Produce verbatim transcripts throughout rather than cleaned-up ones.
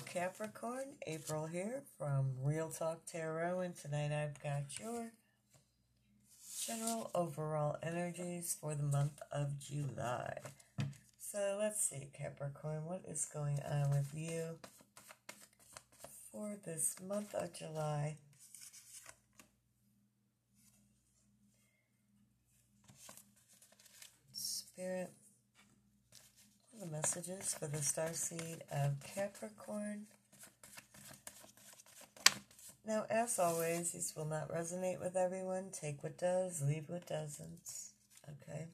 Capricorn, April here from Real Talk Tarot, and tonight I've got your general overall energies for the month of July. So let's see, Capricorn, what is going on with you for this month of July? Spirit, the messages for the starseed of Capricorn. Now, as always, these will not resonate with everyone. Take what does, leave what doesn't. Okay?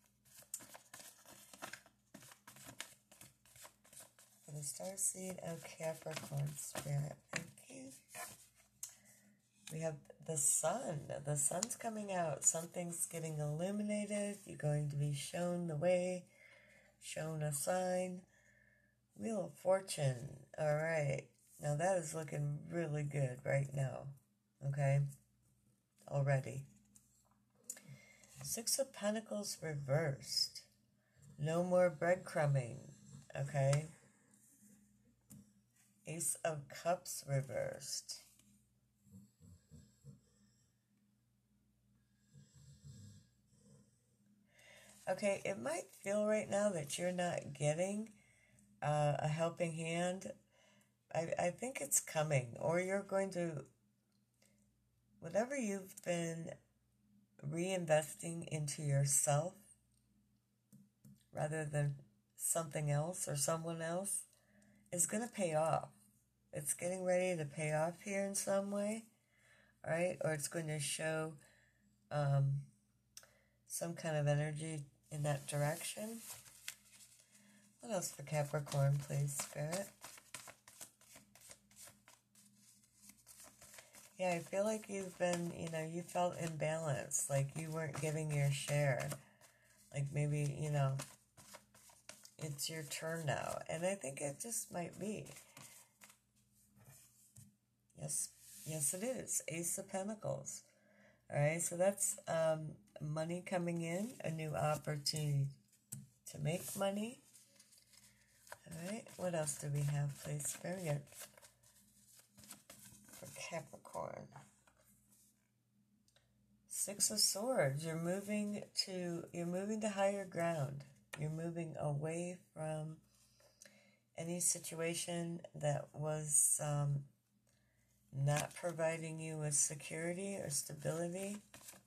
For the starseed of Capricorn, Spirit, thank you. We have the sun. The sun's coming out. Something's getting illuminated. You're going to be shown the way. Shown a sign. Wheel of Fortune. All right. Now that is looking really good right now. Okay? Already. Six of Pentacles reversed. No more breadcrumbing. Okay? Ace of Cups reversed. Okay, it might feel right now that you're not getting uh, a helping hand. I, I think it's coming, or you're going to, whatever you've been reinvesting into yourself rather than something else or someone else is going to pay off. It's getting ready to pay off here in some way, all right? Or it's going to show um, some kind of energy in that direction. What else for Capricorn, please, Spirit? Yeah, I feel like you've been, you know, you felt imbalanced, like you weren't giving your share. Like maybe, you know, it's your turn now. And I think it just might be. Yes, yes it is. Ace of Pentacles. All right, so that's um, money coming in, a new opportunity to make money. All right, what else do we have, please? Very good. For Capricorn. Six of Swords. You're moving to you're moving to higher ground. You're moving away from any situation that was um, not providing you with security or stability.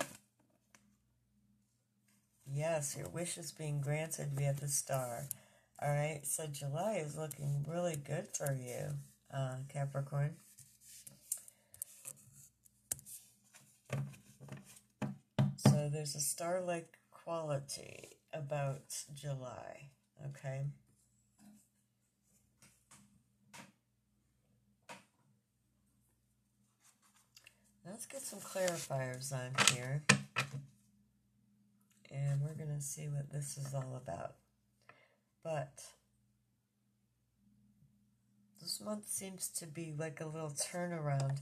Yes, your wish is being granted via the star. All right, so July is looking really good for you, uh, Capricorn. So there's a star-like quality about July, okay? Let's get some clarifiers on here. And we're going to see what this is all about. But this month seems to be like a little turnaround.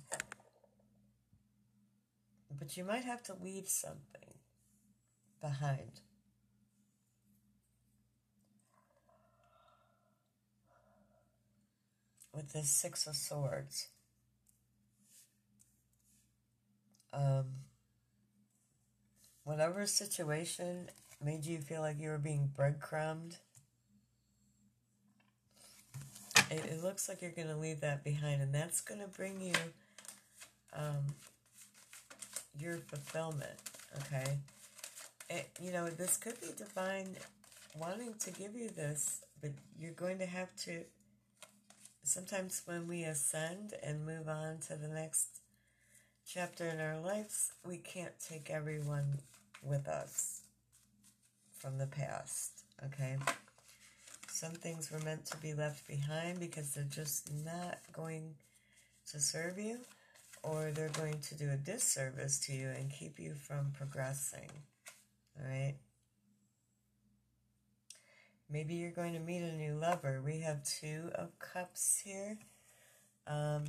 But you might have to leave something behind. With this Six of Swords. Um, whatever situation made you feel like you were being breadcrumbed, it, it looks like you're going to leave that behind, and that's going to bring you um, your fulfillment, okay? It, you know, this could be divine wanting to give you this, but you're going to have to, sometimes when we ascend and move on to the next chapter in our lives, we can't take everyone with us from the past, okay? Some things were meant to be left behind because they're just not going to serve you, or they're going to do a disservice to you and keep you from progressing, all right? Maybe you're going to meet a new lover. We have Two of Cups here. Um...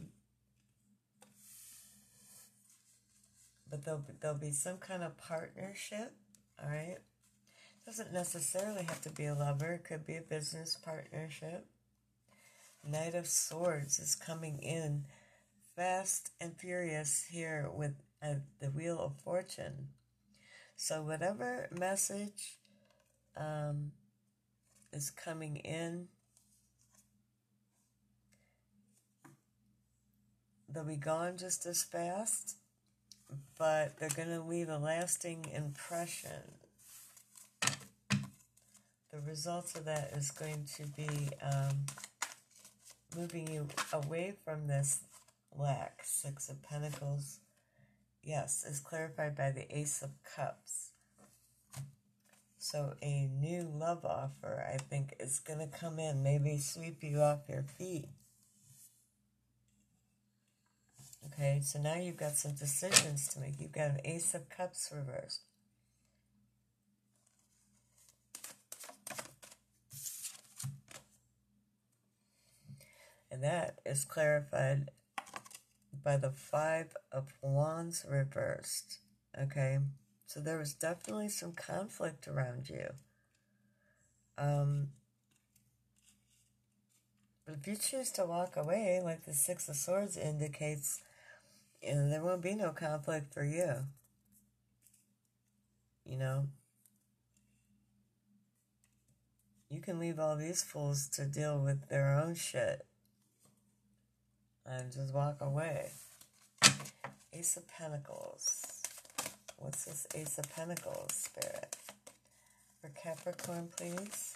But there'll be, there'll be some kind of partnership, all right? Doesn't necessarily have to be a lover. It could be a business partnership. Knight of Swords is coming in fast and furious here with uh, the Wheel of Fortune. So whatever message um, is coming in, they'll be gone just as fast, but they're going to leave a lasting impression. The result of that is going to be um, moving you away from this lack. Six of Pentacles, yes, is clarified by the Ace of Cups. So a new love offer, I think, is going to come in, maybe sweep you off your feet. Okay, so now you've got some decisions to make. You've got an Ace of Cups reversed. And that is clarified by the Five of Wands reversed. Okay, so there was definitely some conflict around you. Um, but if you choose to walk away, like the Six of Swords indicates, you know, there won't be no conflict for you. You know, you can leave all these fools to deal with their own shit and just walk away. Ace of Pentacles. What's this Ace of Pentacles, Spirit? For Capricorn, please.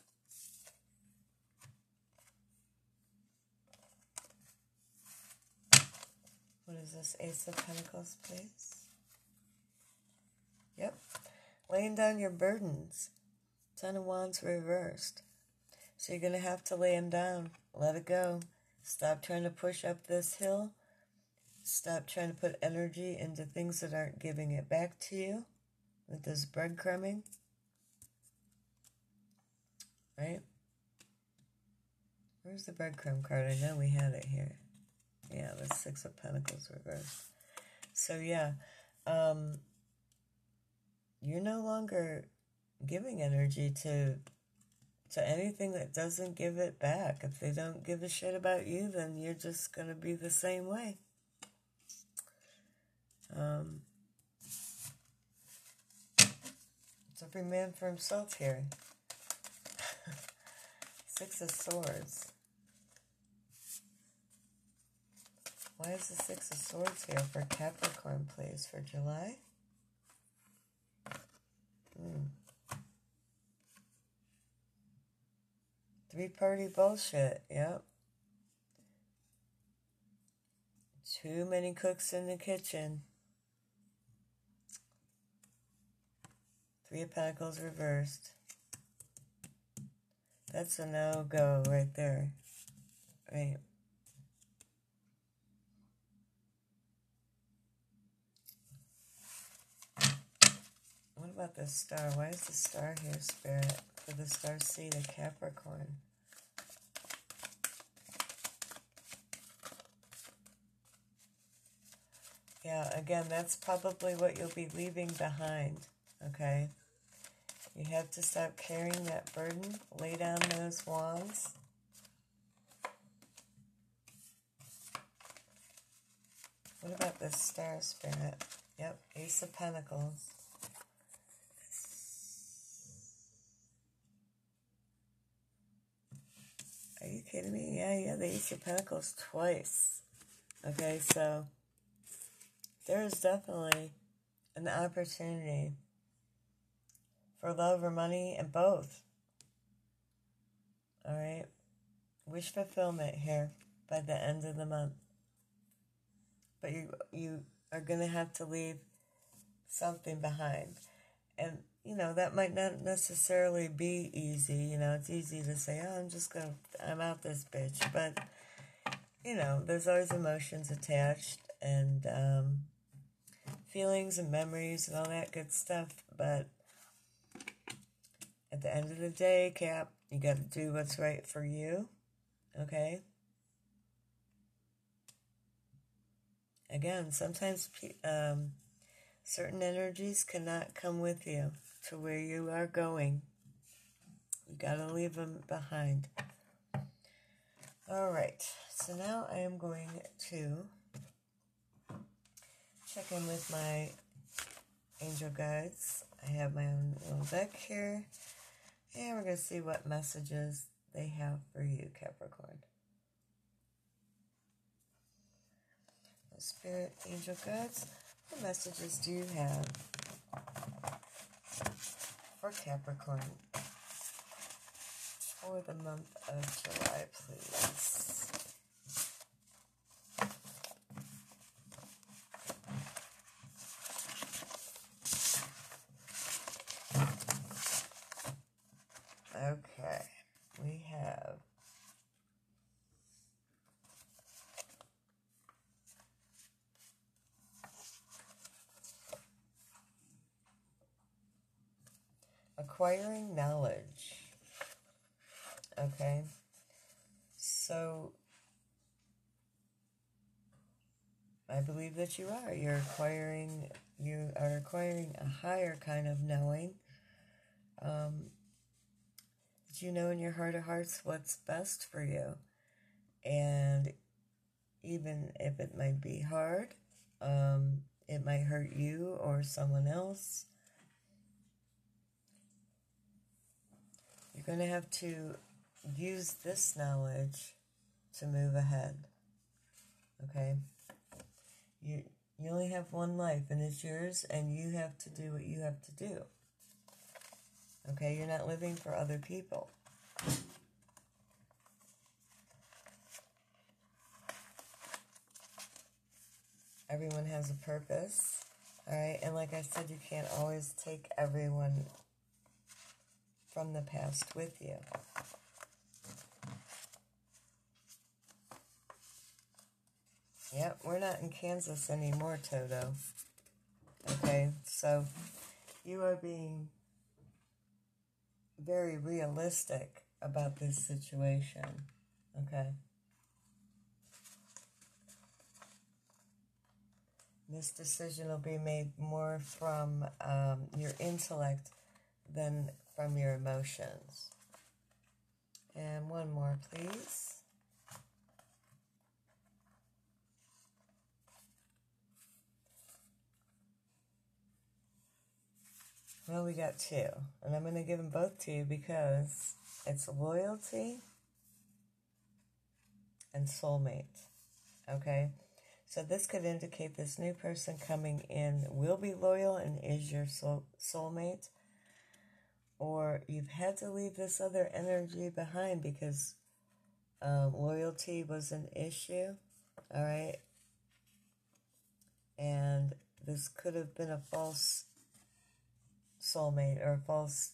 What is this Ace of Pentacles, please? Yep. Laying down your burdens. Ten of Wands reversed. So you're going to have to lay them down. Let it go. Stop trying to push up this hill. Stop trying to put energy into things that aren't giving it back to you. With this breadcrumbing. Right? Where's the breadcrumb card? I know we had it here. Yeah, the Six of Pentacles reversed. So yeah, um, you're no longer giving energy to to anything that doesn't give it back. If they don't give a shit about you, then you're just going to be the same way. Um, it's every man for himself here. Six of Swords. Why is the Six of Swords here for Capricorn, please, for July? Hmm. Three-party bullshit, yep. Too many cooks in the kitchen. Three of Pentacles reversed. That's a no-go right there. Right. What about this star? Why is the star here, Spirit? For the star seed of Capricorn. Yeah, again, that's probably what you'll be leaving behind, okay? You have to stop carrying that burden. Lay down those wands. What about this star, Spirit? Yep, Ace of Pentacles. Are you kidding me? Yeah, yeah, the Ace of Pentacles twice. Okay, so there is definitely an opportunity for love or money and both. All right? Wish fulfillment here by the end of the month. But you you are going to have to leave something behind. And, you know, that might not necessarily be easy. You know, it's easy to say, oh, I'm just going to, I'm out this bitch. But, you know, there's always emotions attached and um, feelings and memories and all that good stuff. But at the end of the day, Cap, you got to do what's right for you. Okay? Again, sometimes um, certain energies cannot come with you to where you are going. You got to leave them behind. All right, so now I am going to check in with my angel guides. I have my own little deck here, and we're going to see what messages they have for you, Capricorn. Spirit, angel guides, what messages do you have for Capricorn for the month of July, please? Okay, we have acquiring knowledge. Okay, so I believe that you are. You're acquiring, you are acquiring a higher kind of knowing. Um, you know in your heart of hearts what's best for you. And even if it might be hard, um, it might hurt you or someone else, you're going to have to use this knowledge to move ahead. Okay? You, you only have one life, and it's yours, and you have to do what you have to do. Okay? You're not living for other people. Everyone has a purpose. Alright? And like I said, you can't always take everyone from the past with you. Yep, we're not in Kansas anymore, Toto. Okay, so you are being very realistic about this situation. Okay? This decision will be made more from um, your intellect than from your emotions. And one more, please. Well, we got two, and I'm going to give them both to you because it's loyalty and soulmate, okay? So this could indicate this new person coming in will be loyal and is your soul soulmate, or you've had to leave this other energy behind because um, loyalty was an issue, all right? And this could have been a false soulmate or a false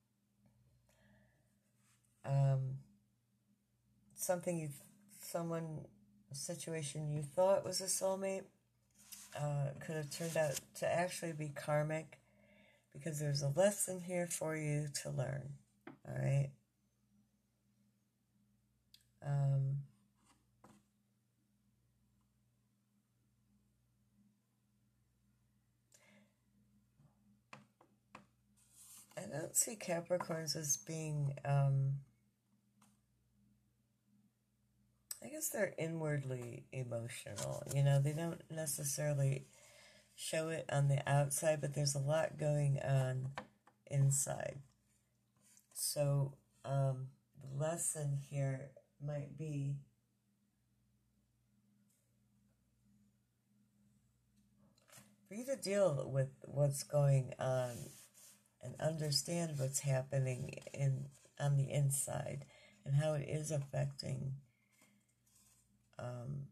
um, something you, someone, a situation you thought was a soulmate uh, could have turned out to actually be karmic, because there's a lesson here for you to learn, all right? Um, I don't see Capricorns as being, um, I guess they're inwardly emotional. You know, they don't necessarily show it on the outside, but there's a lot going on inside. So, um, the lesson here might be for you to deal with what's going on and understand what's happening in on the inside and how it is affecting um,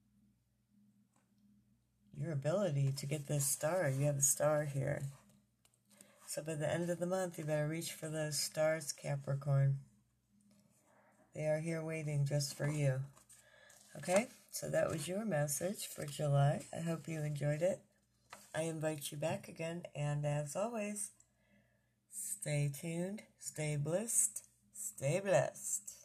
your ability to get this star. You have a star here. So by the end of the month, you better reach for those stars, Capricorn. They are here waiting just for you. Okay? So that was your message for July. I hope you enjoyed it. I invite you back again, and as always, stay tuned, stay blissed, stay blessed.